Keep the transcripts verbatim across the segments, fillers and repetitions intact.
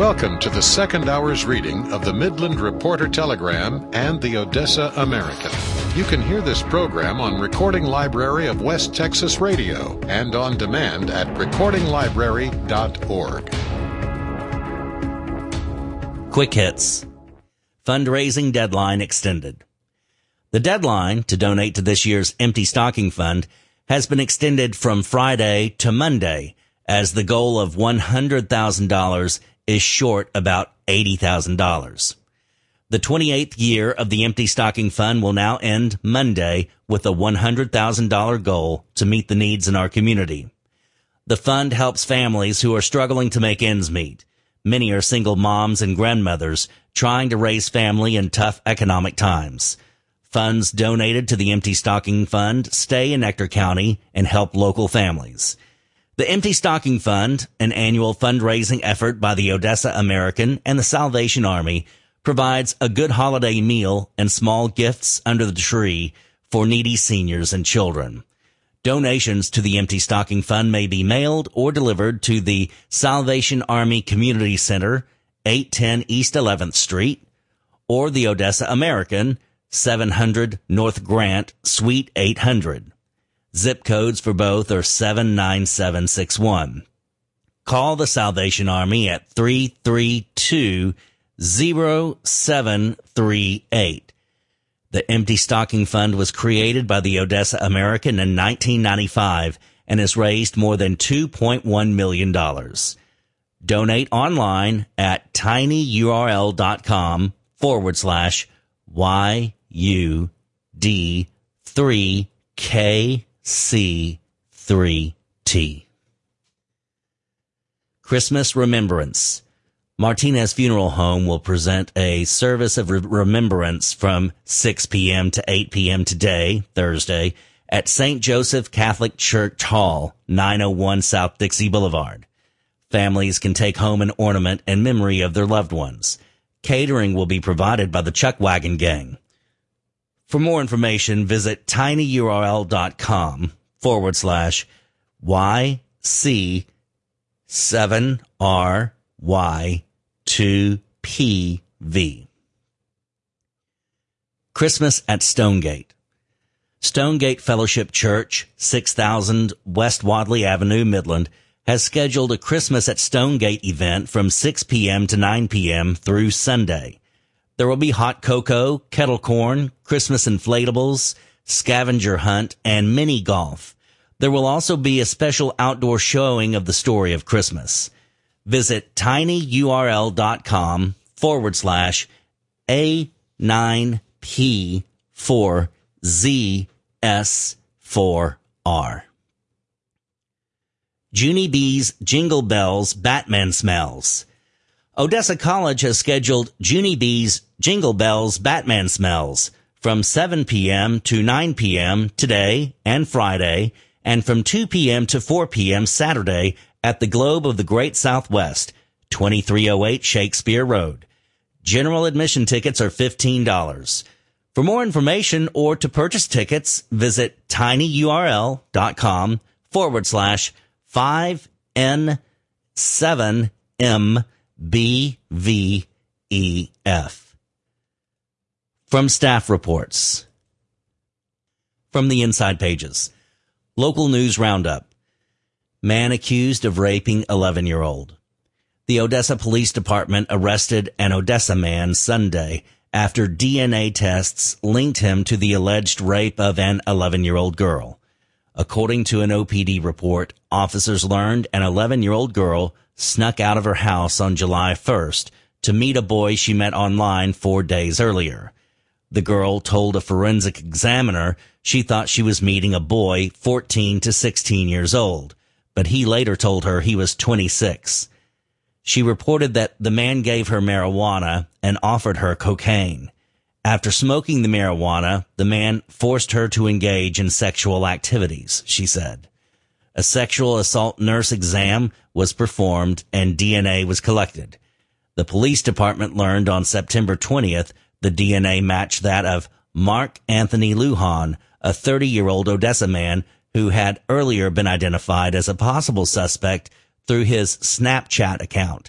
Welcome to the second hour's reading of the Midland Reporter Telegram and the Odessa American. You can hear this program on Recording Library of West Texas Radio and on demand at recording library dot org. Quick hits. Fundraising deadline extended. The deadline to donate to this year's Empty Stocking Fund has been extended from Friday to Monday, as the goal of one hundred thousand dollars is short about eighty thousand dollars. The twenty-eighth year of the Empty Stocking Fund will now end Monday with a one hundred thousand dollars goal to meet the needs in our community. The fund helps families who are struggling to make ends meet. Many are single moms and grandmothers trying to raise family in tough economic times. Funds donated to the Empty Stocking Fund stay in Ector County and help local families. The Empty Stocking Fund, an annual fundraising effort by the Odessa American and the Salvation Army, provides a good holiday meal and small gifts under the tree for needy seniors and children. Donations to the Empty Stocking Fund may be mailed or delivered to the Salvation Army Community Center, eight ten East eleventh Street, or the Odessa American, seven hundred North Grant, Suite eight hundred. Zip codes for both are seven nine seven six one. Call the Salvation Army at three three two, zero seven three eight. The Empty Stocking Fund was created by the Odessa American in nineteen ninety-five and has raised more than two point one million dollars. Donate online at tinyurl.com forward slash YUD3KC3T. Christmas Remembrance. Martinez Funeral Home will present a service of re- remembrance from six p.m. to eight p.m. today, Thursday, at Saint Joseph Catholic Church Hall, nine oh one South Dixie Boulevard. Families can take home an ornament in memory of their loved ones. Catering will be provided by the Chuck Wagon Gang. For more information, visit tinyurl.com forward slash YC7RY. two P V. Christmas at Stonegate. Stonegate Fellowship Church, six thousand West Wadley Avenue, Midland, has scheduled a Christmas at Stonegate event from six p.m. to nine p.m. through Sunday. There will be hot cocoa, kettle corn, Christmas inflatables, scavenger hunt, and mini golf. There will also be a special outdoor showing of the story of Christmas. Visit tinyurl.com forward slash A9P4ZS4R. Junie B's Jingle Bells Batman Smells. Odessa College has scheduled Junie B's Jingle Bells Batman Smells from seven p.m. to nine p.m. today and Friday, and from two p.m. to four p.m. Saturday at the Globe of the Great Southwest, twenty-three oh eight Shakespeare Road. General admission tickets are fifteen dollars. For more information or to purchase tickets, visit tinyurl.com forward slash 5N7MBVEF. From staff reports. From the inside pages. Local news roundup. Man accused of raping eleven-year-old. The Odessa Police Department arrested an Odessa man Sunday after D N A tests linked him to the alleged rape of an eleven-year-old girl. According to an O P D report, officers learned an eleven-year-old girl snuck out of her house on July first to meet a boy she met online four days earlier. The girl told a forensic examiner she thought she was meeting a boy fourteen to sixteen years old, but he later told her he was twenty-six. She reported that the man gave her marijuana and offered her cocaine. After smoking the marijuana, the man forced her to engage in sexual activities, she said. A sexual assault nurse exam was performed and D N A was collected. The police department learned on September twentieth the D N A matched that of Mark Anthony Lujan, a thirty-year-old Odessa man who had earlier been identified as a possible suspect through his Snapchat account.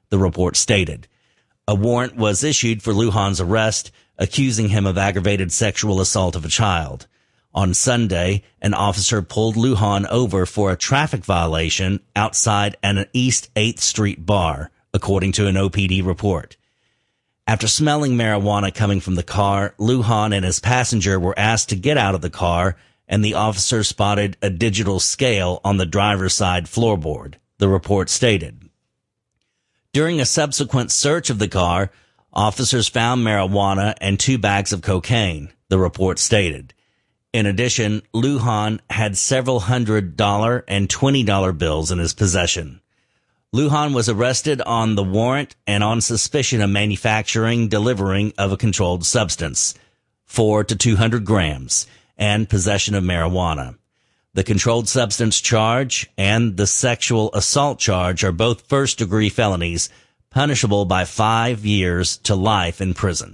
the report stated. A warrant was issued for Lujan's arrest, accusing him of aggravated sexual assault of a child. On Sunday, an officer pulled Lujan over for a traffic violation outside an East eighth Street bar, according to an O P D report. After smelling marijuana coming from the car, Lujan and his passenger were asked to get out of the car, and the officer spotted a digital scale on the driver's side floorboard, the report stated. During a subsequent search of the car, officers found marijuana and two bags of cocaine, the report stated. In addition, Lujan had several hundred dollar and twenty dollar bills in his possession. Lujan was arrested on the warrant and on suspicion of manufacturing, delivering of a controlled substance, four to two hundred grams, and possession of marijuana. The controlled substance charge and the sexual assault charge are both first-degree felonies, punishable by five years to life in prison.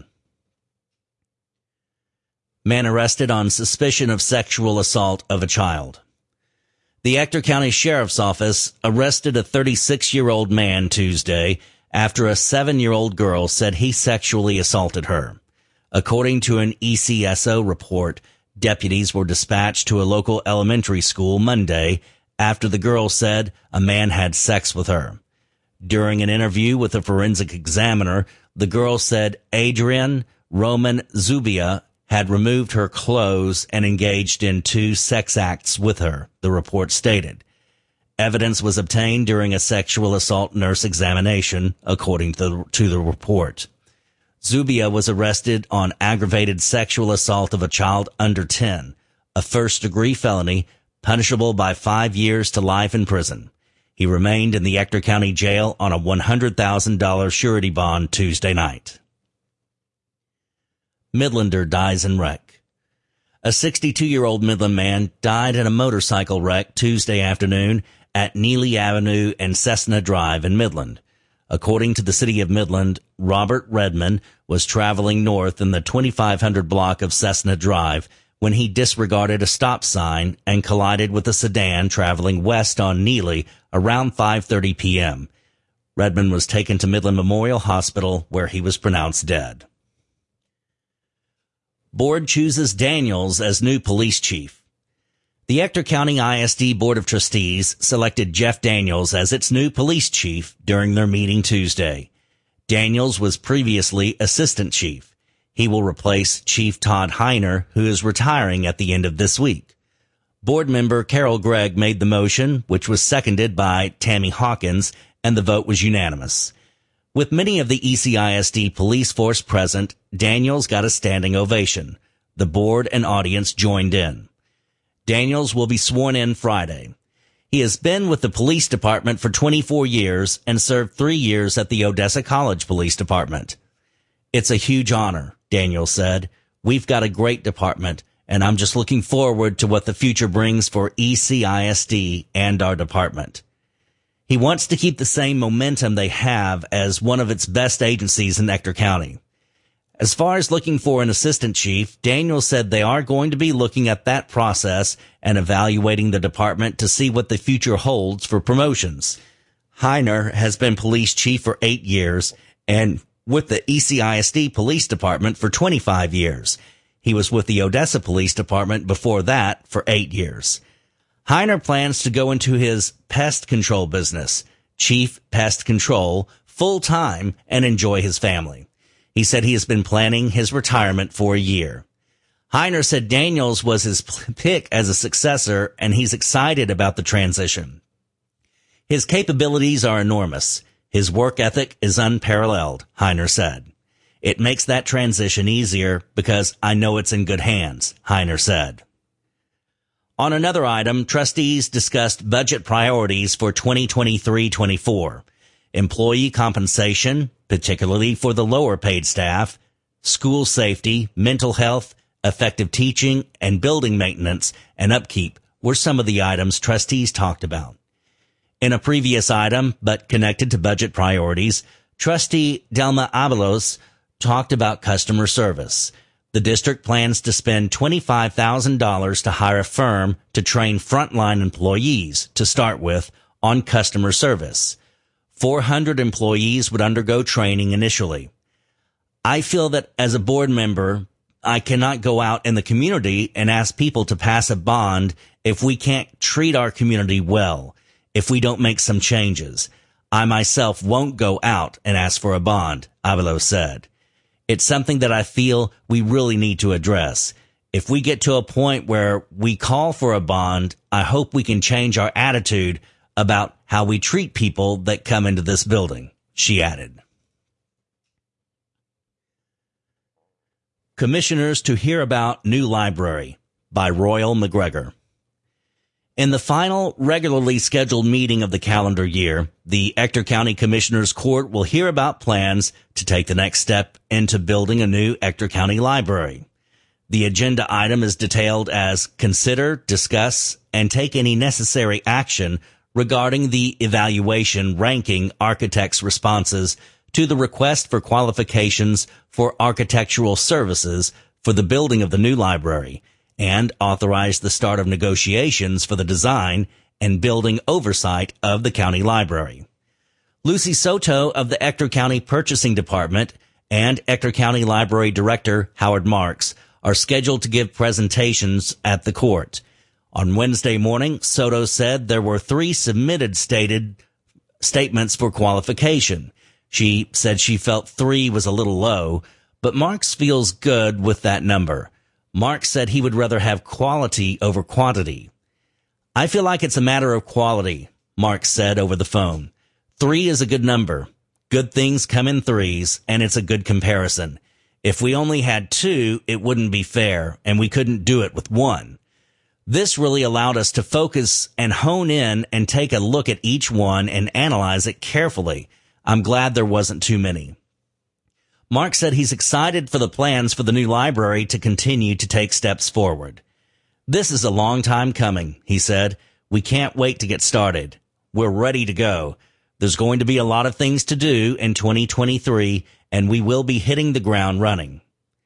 Man arrested on suspicion of sexual assault of a child. The Ector County Sheriff's Office arrested a thirty-six-year-old man Tuesday after a seven-year-old girl said he sexually assaulted her. According to an E C S O report, deputies were dispatched to a local elementary school Monday after the girl said a man had sex with her. During an interview with a forensic examiner, the girl said Adrian Roman Zubia had removed her clothes and engaged in two sex acts with her, the report stated. Evidence was obtained during a sexual assault nurse examination, according to the, to the report. Zubia was arrested on aggravated sexual assault of a child under ten, a first-degree felony punishable by five years to life in prison. He remained in the Ector County Jail on a one hundred thousand dollars surety bond Tuesday night. Midlander dies in wreck. A sixty-two-year-old Midland man died in a motorcycle wreck Tuesday afternoon at Neely Avenue and Cessna Drive in Midland. According to the city of Midland, Robert Redman was traveling north in the twenty-five hundred block of Cessna Drive when he disregarded a stop sign and collided with a sedan traveling west on Neely around five thirty p.m. Redman was taken to Midland Memorial Hospital, where he was pronounced dead. Board chooses Daniels as new police chief. The Ector County I S D Board of Trustees selected Jeff Daniels as its new police chief during their meeting Tuesday. Daniels was previously assistant chief. He will replace Chief Todd Heiner, who is retiring at the end of this week. Board member Carol Gregg made the motion, which was seconded by Tammy Hawkins, and the vote was unanimous. With many of the E C I S D police force present, Daniels got a standing ovation. The board and audience joined in. Daniels will be sworn in Friday. He has been with the police department for twenty-four years and served three years at the Odessa College Police Department. It's a huge honor, Daniels said. We've got a great department, and I'm just looking forward to what the future brings for E C I S D and our department. He wants to keep the same momentum they have as one of its best agencies in Ector County. As far as looking for an assistant chief, Daniels said they are going to be looking at that process and evaluating the department to see what the future holds for promotions. Heiner has been police chief for eight years and with the E C I S D Police Department for twenty-five years. He was with the Odessa Police Department before that for eight years. Heiner plans to go into his pest control business, Chief Pest Control, full-time and enjoy his family. He said he has been planning his retirement for a year. Heiner said Daniels was his pick as a successor, and he's excited about the transition. His capabilities are enormous. His work ethic is unparalleled, Heiner said. It makes that transition easier because I know it's in good hands, Heiner said. On another item, trustees discussed budget priorities for twenty twenty-three twenty-four. Employee compensation, particularly for the lower paid staff, school safety, mental health, effective teaching, and building maintenance and upkeep were some of the items trustees talked about. In a previous item, but connected to budget priorities, Trustee Delma Abelos talked about customer service. The district plans to spend twenty-five thousand dollars to hire a firm to train frontline employees, to start with, on customer service. four hundred employees would undergo training initially. I feel that as a board member, I cannot go out in the community and ask people to pass a bond if we can't treat our community well, if we don't make some changes. I myself won't go out and ask for a bond, Avallo said. It's something that I feel we really need to address. If we get to a point where we call for a bond, I hope we can change our attitude about how we treat people that come into this building, she added. Commissioners to hear about new library by Royal McGregor. In the final regularly scheduled meeting of the calendar year, the Ector County Commissioners Court will hear about plans to take the next step into building a new Ector County library. The agenda item is detailed as consider, discuss, and take any necessary action regarding the evaluation ranking architects' responses to the request for qualifications for architectural services for the building of the new library, and authorize the start of negotiations for the design and building oversight of the county library. Lucy Soto of the Ector County Purchasing Department and Ector County Library Director Howard Marks are scheduled to give presentations at the court. On Wednesday morning, Soto said there were three submitted stated statements for qualification. She said she felt three was a little low, but Marks feels good with that number. Marks said he would rather have quality over quantity. I feel like it's a matter of quality, Marks said over the phone. Three is a good number. Good things come in threes, and it's a good comparison. If we only had two, it wouldn't be fair, and we couldn't do it with one. This really allowed us to focus and hone in and take a look at each one and analyze it carefully. I'm glad there wasn't too many. Mark said he's excited for the plans for the new library to continue to take steps forward. This is a long time coming, he said. We can't wait to get started. We're ready to go. There's going to be a lot of things to do in twenty twenty-three, and we will be hitting the ground running.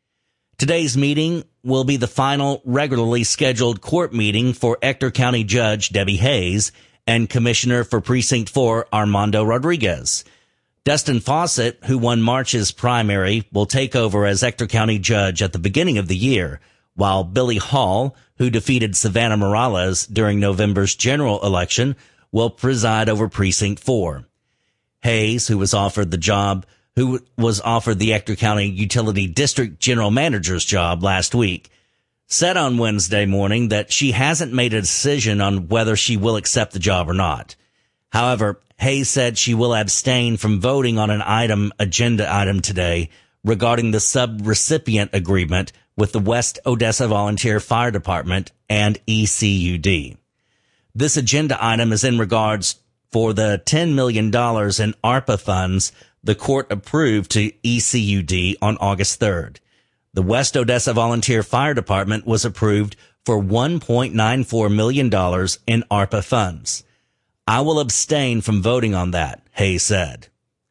Today's meeting will be the final regularly scheduled court meeting for Ector County Judge Debbie Hayes and Commissioner for Precinct four Armando Rodriguez. Dustin Fawcett, who won March's primary, will take over as Ector County Judge at the beginning of the year, while Billy Hall, who defeated Savannah Morales during November's general election, will preside over Precinct four. Hayes, who was offered the job, who was offered the Ector County Utility District General Manager's job last week, said on Wednesday morning that she hasn't made a decision on whether she will accept the job or not. However, Hayes said she will abstain from voting on an item, agenda item today regarding the sub-recipient agreement with the West Odessa Volunteer Fire Department and E C U D. This agenda item is in regards for the ten million dollars in ARPA funds the court approved to E C U D on August third. The West Odessa Volunteer Fire Department was approved for one point nine four million dollars in ARPA funds. I will abstain from voting on that, Hayes said.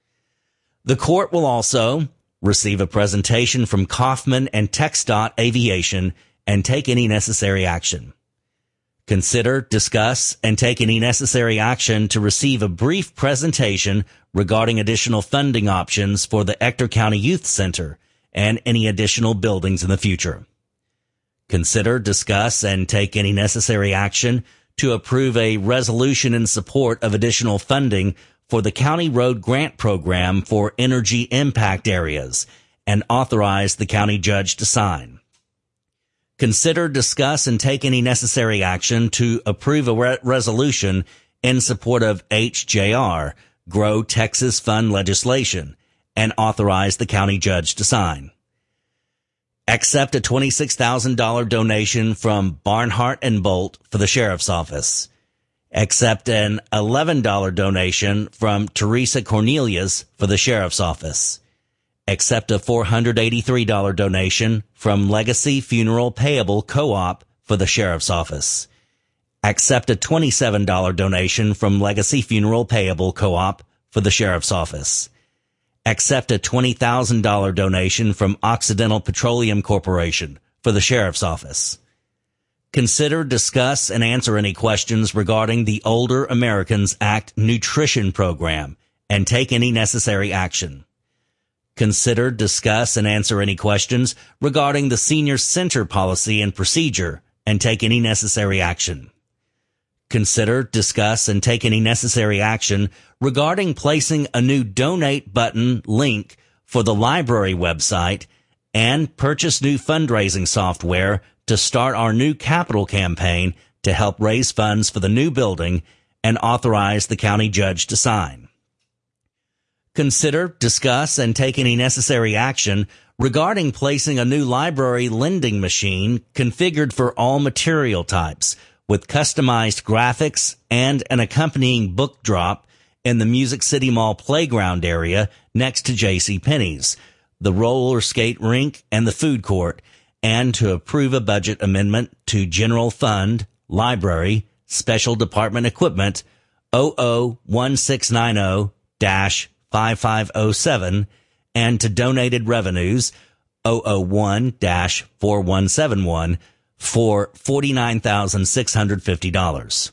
The court will also receive a presentation from Kaufman and TxDOT Aviation and take any necessary action. Consider, discuss, and take any necessary action to receive a brief presentation regarding additional funding options for the Ector County Youth Center and any additional buildings in the future. Consider, discuss, and take any necessary action to approve a resolution in support of additional funding for the County Road Grant Program for energy impact areas and authorize the county judge to sign. Consider, discuss, and take any necessary action to approve a re- resolution in support of H J R, Grow Texas Fund legislation, and authorize the county judge to sign. Accept a twenty-six thousand dollars donation from Barnhart and Bolt for the sheriff's office. Accept an eleven dollars donation from Teresa Cornelius for the sheriff's office. Accept a four hundred eighty-three dollars donation from Legacy Funeral Payable Co-op for the sheriff's office. Accept a twenty-seven dollars donation from Legacy Funeral Payable Co-op for the sheriff's office. Accept a twenty thousand dollars donation from Occidental Petroleum Corporation for the sheriff's office. Consider, discuss, and answer any questions regarding the Older Americans Act Nutrition Program and take any necessary action. Consider, discuss, and answer any questions regarding the Senior Center policy and procedure and take any necessary action. Consider, discuss, and take any necessary action regarding placing a new donate button link for the library website and purchase new fundraising software to start our new capital campaign to help raise funds for the new building and authorize the county judge to sign. Consider, discuss, and take any necessary action regarding placing a new library lending machine configured for all material types with customized graphics and an accompanying book drop in the Music City Mall playground area next to JCPenney's, the roller skate rink, and the food court, and to approve a budget amendment to General Fund, Library, Special Department Equipment zero zero one six nine zero dash five five zero seven and to donated revenues zero zero one dash four one seven one for forty-nine thousand six hundred fifty dollars.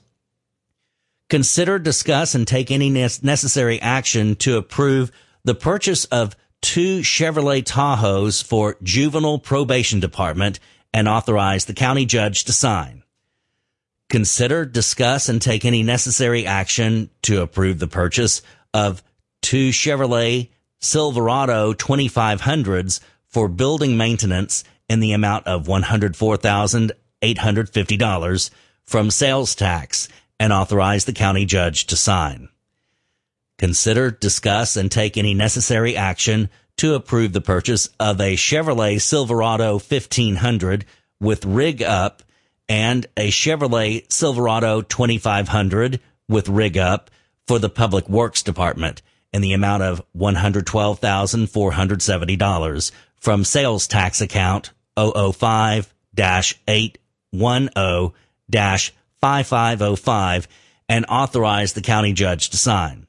Consider, discuss, and take any necessary action to approve the purchase of two Chevrolet Tahoes for Juvenile Probation Department and authorize the county judge to sign. Consider, discuss, and take any necessary action to approve the purchase of two Chevrolet Silverado twenty-five hundreds for building maintenance in the amount of one hundred four thousand eight hundred fifty dollars from sales tax and authorize the county judge to sign. Consider, discuss, and take any necessary action to approve the purchase of a Chevrolet Silverado fifteen hundred with rig up and a Chevrolet Silverado twenty-five hundred with rig up for the Public Works Department in the amount of one hundred twelve thousand four hundred seventy dollars from sales tax account zero zero five dash eight one zero dash five five zero five and authorize the county judge to sign.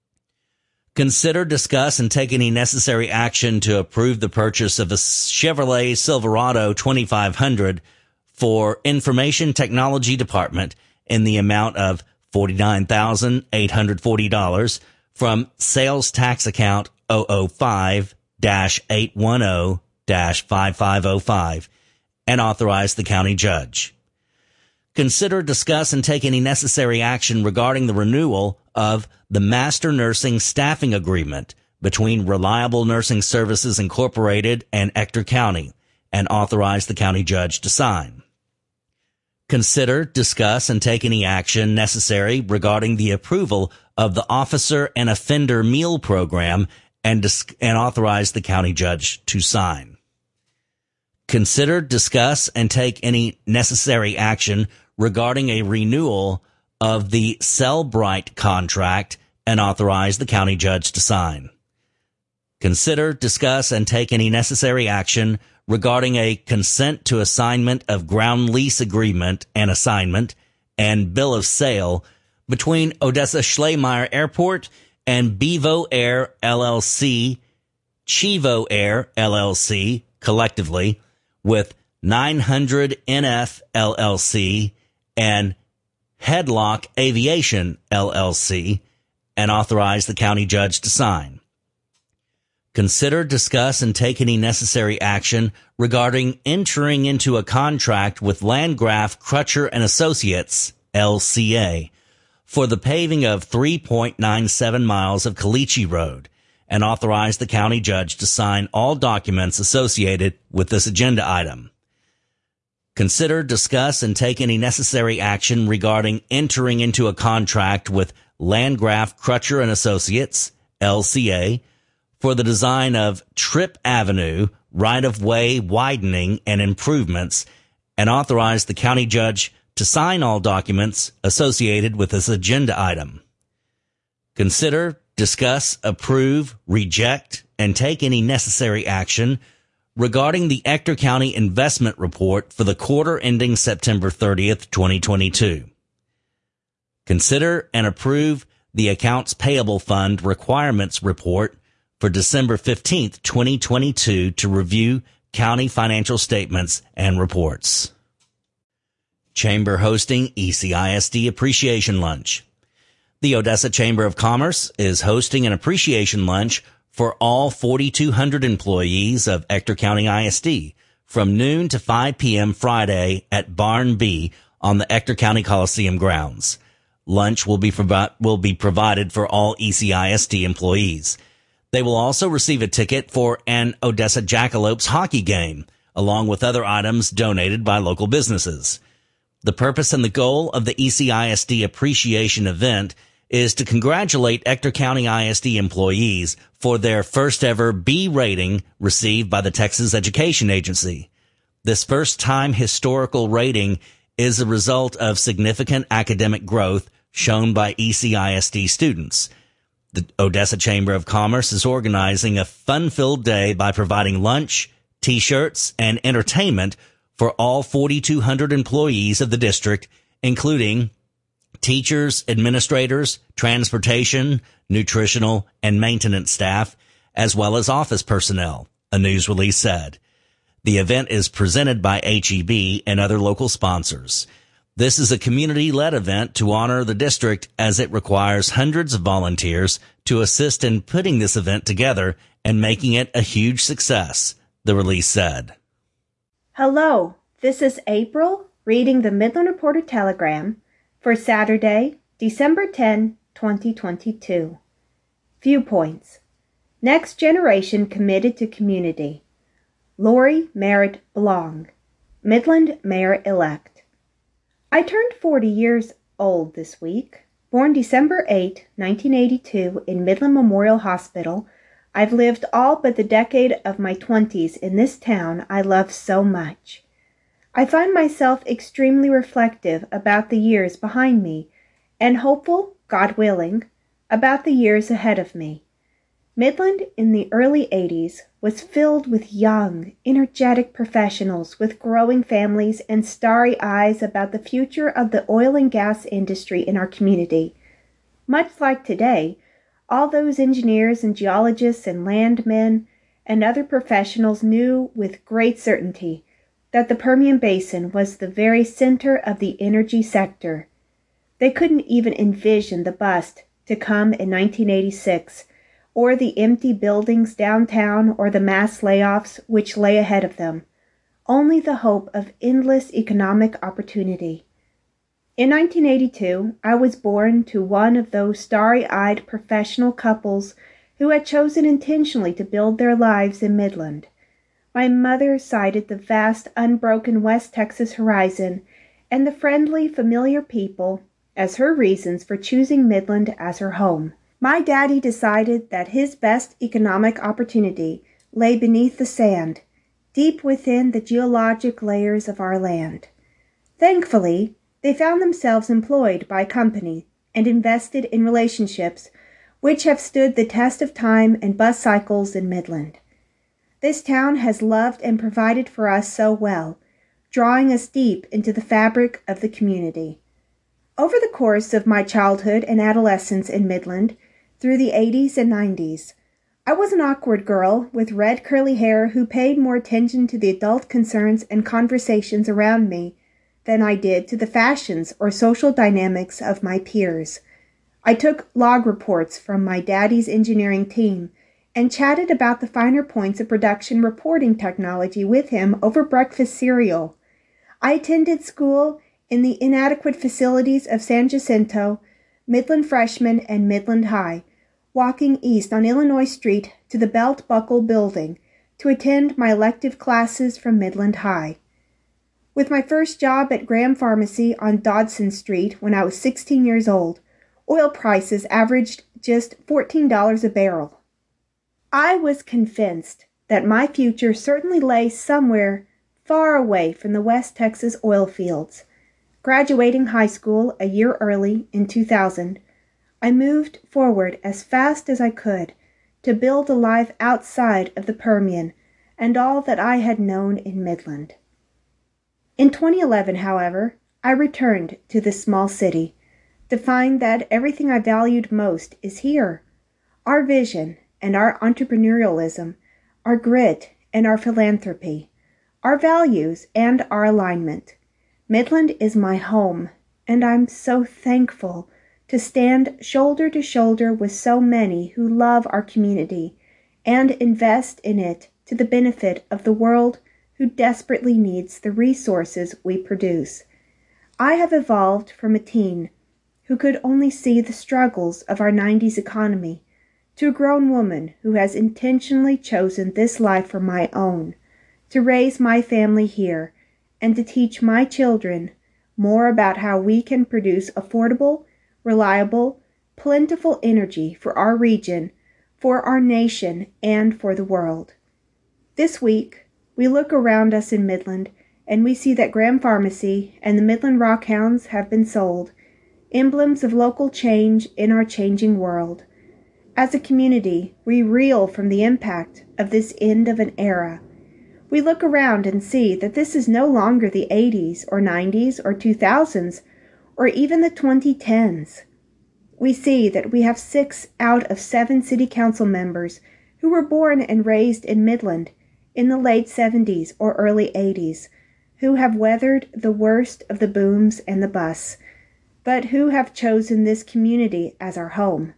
Consider, discuss, and take any necessary action to approve the purchase of a Chevrolet Silverado twenty-five hundred for Information Technology Department in the amount of forty-nine thousand eight hundred forty dollars from sales tax account zero zero five dash eight one zero dash five five zero five and authorize the county judge. Consider, discuss, and take any necessary action regarding the renewal of the Master Nursing Staffing Agreement between Reliable Nursing Services Incorporated and Ector County and authorize the county judge to sign. Consider, discuss, and take any action necessary regarding the approval of the Officer and Offender Meal Program and, dis- and authorize the county judge to sign. Consider, discuss, and take any necessary action regarding a renewal of the Cellbrite contract and authorize the county judge to sign. Consider, discuss, and take any necessary action regarding a consent to assignment of ground lease agreement and assignment and bill of sale between Odessa Schleiermacher Airport and Bevo Air L L C, Chivo Air L L C, collectively, with nine hundred N F L L C and Headlock Aviation L L C, and authorize the county judge to sign. Consider, discuss, and take any necessary action regarding entering into a contract with Landgraf Crutcher and Associates, L C A, for the paving of three point nine seven miles of Caliche Road, and authorize the county judge to sign all documents associated with this agenda item. Consider, discuss, and take any necessary action regarding entering into a contract with Landgraf Crutcher and Associates, L C A, for the design of Tripp Avenue right-of-way widening and improvements, and authorize the county judge to sign all documents associated with this agenda item. Consider, discuss, approve, reject, and take any necessary action regarding the Ector County Investment Report for the quarter ending September thirtieth, twenty twenty-two. Consider and approve the Accounts Payable Fund Requirements Report for December fifteenth, twenty twenty-two to review county financial statements and reports. Chamber hosting E C I S D Appreciation Lunch. The Odessa Chamber of Commerce is hosting an appreciation lunch for all forty-two hundred employees of Ector County I S D from noon to five p.m. Friday at Barn B on the Ector County Coliseum grounds. Lunch will be, provi- will be provided for all E C I S D employees. They will also receive a ticket for an Odessa Jackalopes hockey game, along with other items donated by local businesses. The purpose and the goal of the E C I S D appreciation event is to congratulate Ector County I S D employees for their first ever B rating received by the Texas Education Agency. This first time historical rating is a result of significant academic growth shown by E C I S D students. The Odessa Chamber of Commerce is organizing a fun-filled day by providing lunch, t-shirts, and entertainment for all forty-two hundred employees of the district, including teachers, administrators, transportation, nutritional, and maintenance staff, as well as office personnel, a news release said. The event is presented by H E B and other local sponsors. This is a community-led event to honor the district as it requires hundreds of volunteers to assist in putting this event together and making it a huge success, the release said. Hello, this is April reading the Midland Reporter Telegram for Saturday, December tenth, twenty twenty-two. Viewpoints. Next Generation Committed to Community. Lori Merritt Blong, Midland Mayor-elect. I turned forty years old this week. Born December eighth, nineteen eighty-two in Midland Memorial Hospital, I've lived all but the decade of my twenties in this town I love so much. I find myself extremely reflective about the years behind me and hopeful, God willing, about the years ahead of me. Midland in the early eighties was filled with young, energetic professionals with growing families and starry eyes about the future of the oil and gas industry in our community. Much like today, all those engineers and geologists and landmen and other professionals knew with great certainty that the Permian Basin was the very center of the energy sector. They couldn't even envision the bust to come in nineteen eighty-six, or the empty buildings downtown, or the mass layoffs which lay ahead of them. Only the hope of endless economic opportunity. In nineteen eighty-two, I was born to one of those starry-eyed professional couples who had chosen intentionally to build their lives in Midland. My mother cited the vast, unbroken West Texas horizon and the friendly, familiar people as her reasons for choosing Midland as her home. My daddy decided that his best economic opportunity lay beneath the sand, deep within the geologic layers of our land. Thankfully, they found themselves employed by a company and invested in relationships which have stood the test of time and bus cycles in Midland. This town has loved and provided for us so well, drawing us deep into the fabric of the community. Over the course of my childhood and adolescence in Midland, through the eighties and nineties, I was an awkward girl with red curly hair who paid more attention to the adult concerns and conversations around me than I did to the fashions or social dynamics of my peers. I took log reports from my daddy's engineering team and chatted about the finer points of production reporting technology with him over breakfast cereal. I attended school in the inadequate facilities of San Jacinto, Midland Freshman, and Midland High, walking east on Illinois Street to the Belt Buckle Building to attend my elective classes from Midland High. With my first job at Graham Pharmacy on Dodson Street when I was sixteen years old, oil prices averaged just fourteen dollars a barrel. I was convinced that my future certainly lay somewhere far away from the West Texas oil fields. Graduating high school a year early in two thousand, I moved forward as fast as I could to build a life outside of the Permian and all that I had known in Midland. In twenty eleven, however, I returned to this small city to find that everything I valued most is here. Our vision and our entrepreneurialism, our grit and our philanthropy, our values and our alignment. Midland is my home, and I'm so thankful to stand shoulder to shoulder with so many who love our community and invest in it to the benefit of the world who desperately needs the resources we produce. I have evolved from a teen who could only see the struggles of our nineties economy to a grown woman who has intentionally chosen this life for my own, to raise my family here, and to teach my children more about how we can produce affordable, reliable, plentiful energy for our region, for our nation, and for the world. This week, we look around us in Midland, and we see that Graham Pharmacy and the Midland Rockhounds have been sold, emblems of local change in our changing world. As a community, we reel from the impact of this end of an era. We look around and see that this is no longer the eighties or nineties or two thousands or even the twenty tens. We see that we have six out of seven city council members who were born and raised in Midland in the late seventies or early eighties, who have weathered the worst of the booms and the busts, but who have chosen this community as our home.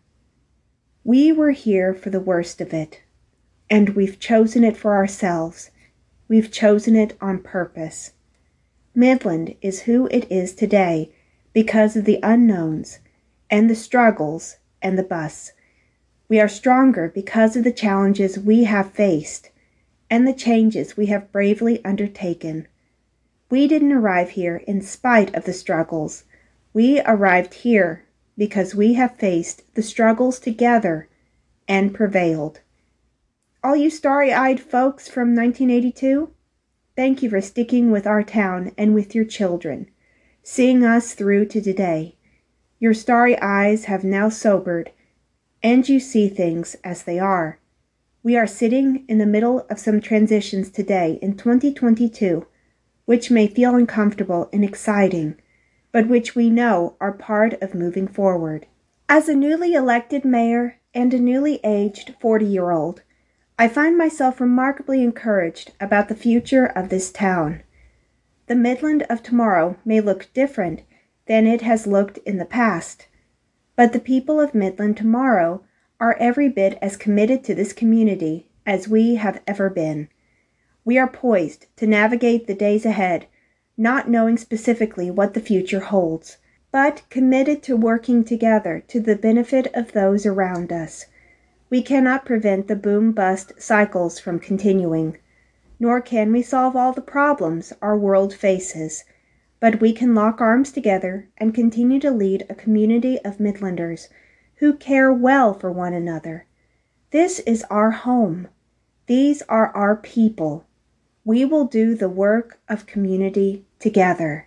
We were here for the worst of it, and we've chosen it for ourselves. We've chosen it on purpose. Midland is who it is today because of the unknowns and the struggles and the busts. We are stronger because of the challenges we have faced and the changes we have bravely undertaken. We didn't arrive here in spite of the struggles. We arrived here because we have faced the struggles together and prevailed. All you starry-eyed folks from nineteen eighty-two, thank you for sticking with our town and with your children, seeing us through to today. Your starry eyes have now sobered, and you see things as they are. We are sitting in the middle of some transitions today in twenty twenty-two, which may feel uncomfortable and exciting, but which we know are part of moving forward. As a newly elected mayor and a newly aged forty-year-old, I find myself remarkably encouraged about the future of this town. The Midland of tomorrow may look different than it has looked in the past, but the people of Midland tomorrow are every bit as committed to this community as we have ever been. We are poised to navigate the days ahead, not knowing specifically what the future holds, but committed to working together to the benefit of those around us. We cannot prevent the boom-bust cycles from continuing, nor can we solve all the problems our world faces, but we can lock arms together and continue to lead a community of Midlanders who care well for one another. This is our home. These are our people. We will do the work of community together.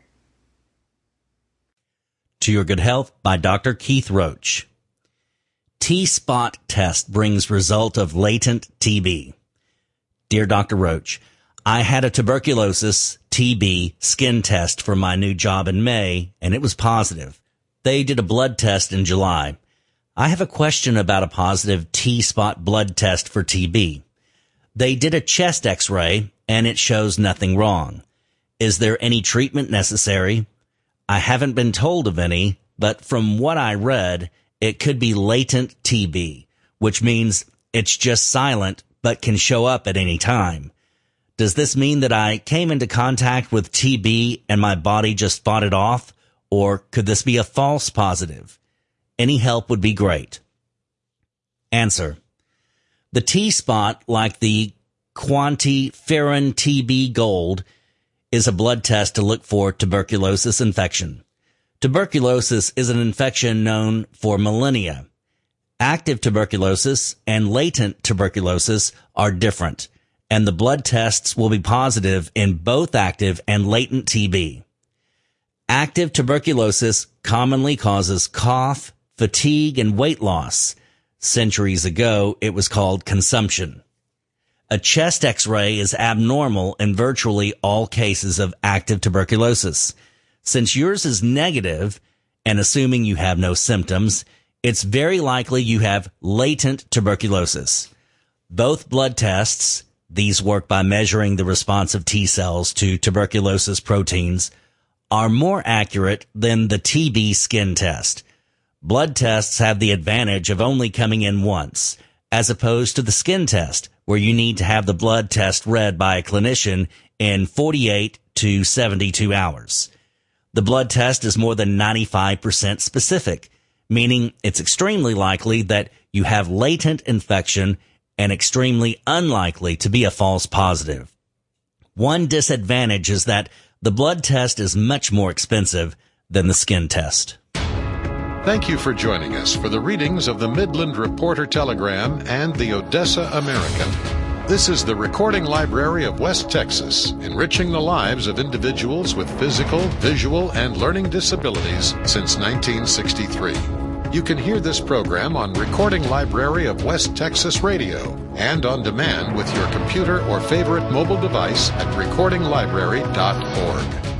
To Your Good Health by Doctor Keith Roach. T-spot test brings result of latent T B. Dear Doctor Roach, I had a tuberculosis T B skin test for my new job in May, and it was positive. They did a blood test in July. I have a question about a positive T-spot blood test for T B. They did a chest x-ray, and it shows nothing wrong. Is there any treatment necessary? I haven't been told of any, but from what I read, it could be latent T B, which means it's just silent but can show up at any time. Does this mean that I came into contact with T B and my body just fought it off, or could this be a false positive? Any help would be great. Answer. The T-spot, like the quantiferin T B Gold, is a blood test to look for tuberculosis infection. Tuberculosis is an infection known for millennia. Active tuberculosis and latent tuberculosis are different, and the blood tests will be positive in both active and latent T B. Active tuberculosis commonly causes cough, fatigue, and weight loss. Centuries ago, it was called consumption. A chest x-ray is abnormal in virtually all cases of active tuberculosis. Since yours is negative, and assuming you have no symptoms, it's very likely you have latent tuberculosis. Both blood tests, these work by measuring the response of T cells to tuberculosis proteins, are more accurate than the T B skin test. Blood tests have the advantage of only coming in once, as opposed to the skin test, where you need to have the blood test read by a clinician in forty-eight to seventy-two hours. The blood test is more than ninety-five percent specific, meaning it's extremely likely that you have latent infection and extremely unlikely to be a false positive. One disadvantage is that the blood test is much more expensive than the skin test. Thank you for joining us for the readings of the Midland Reporter Telegram and the Odessa American. This is the Recording Library of West Texas, enriching the lives of individuals with physical, visual, and learning disabilities since nineteen sixty-three. You can hear this program on Recording Library of West Texas Radio and on demand with your computer or favorite mobile device at recording library dot org.